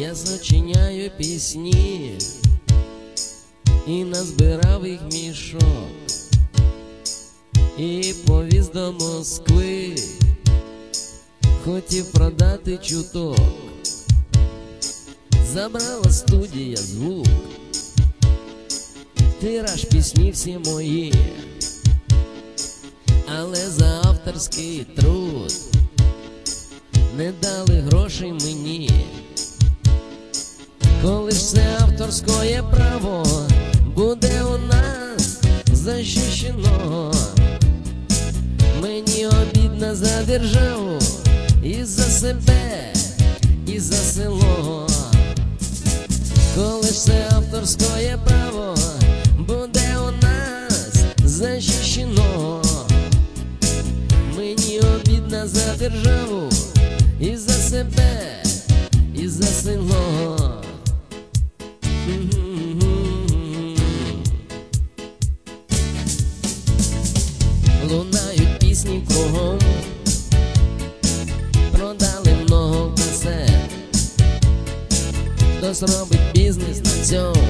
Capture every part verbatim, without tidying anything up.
я сочиняю пісні і назбирав їх мішок, і повіз до Москви, хотів продати чуток. Забрала студія звук, тираж пісні всі мої, але за авторський труд не дали грошей мені. Коли ж це авторське право буде у нас захищено, мені обідно за державу і за себе, і за село. Коли ж це авторське право буде у нас захищено, мені обідно за державу і за себе, і за село. Лунають пісні кругом, продали много касет, хтось робить бізнес на цьому,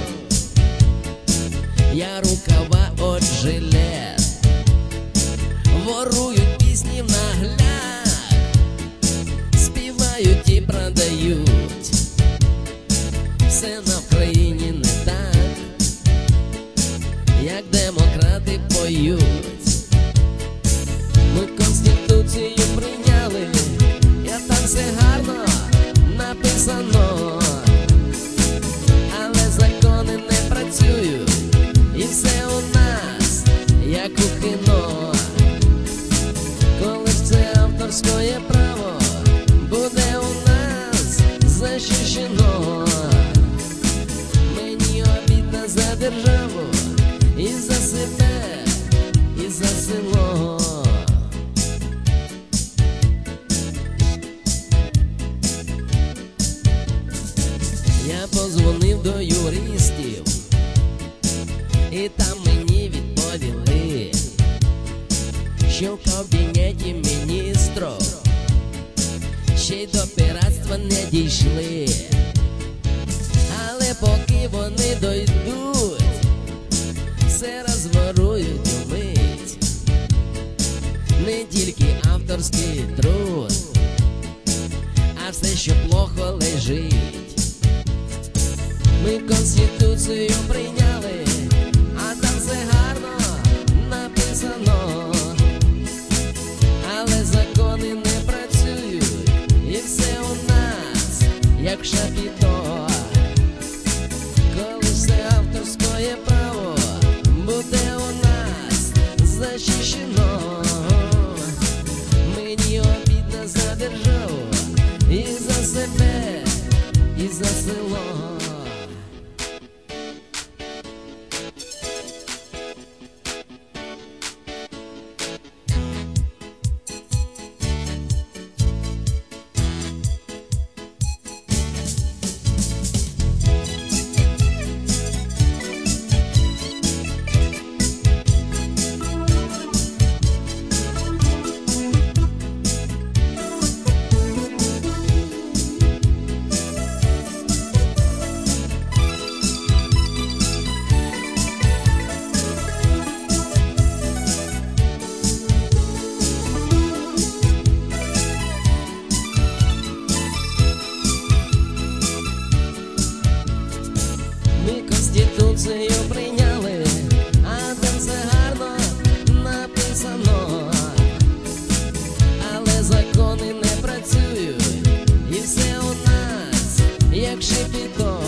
я рукава от жилет, ворують пісні в нагляд, співають і продають, все на Вкраїні не так, як демократи поють. Ми Конституцію прийняли, і там все гарно написано, але закони не працюють, і все у нас, як у кіно. Коли ж це авторське право буде у нас захищено, мені обідно за державу і за себе, і за село. Я позвонив до юристів, і там мені відповіли, що в кабінеті міністрів ще й до піратства не дійшли. Але поки вони дойдуть, все розворують умить. Не тільки авторський труд, а все, що плохо лежить. Ми Конституцію прийняли, а там все гарно написано, але закони не працюють, і все у нас, як шапіто. Коли все авторське право буде у нас захищено, мені обідно за державу і за себе, і за село. Конституцію прийняли, а там все гарно написано, але закони не працюють, і все у нас, як шипіто.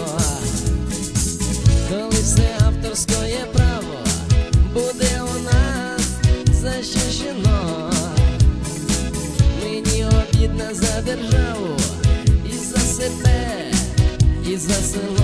Коли все авторське право буде у нас захищено, мені обідно за державу і за себе, і за село.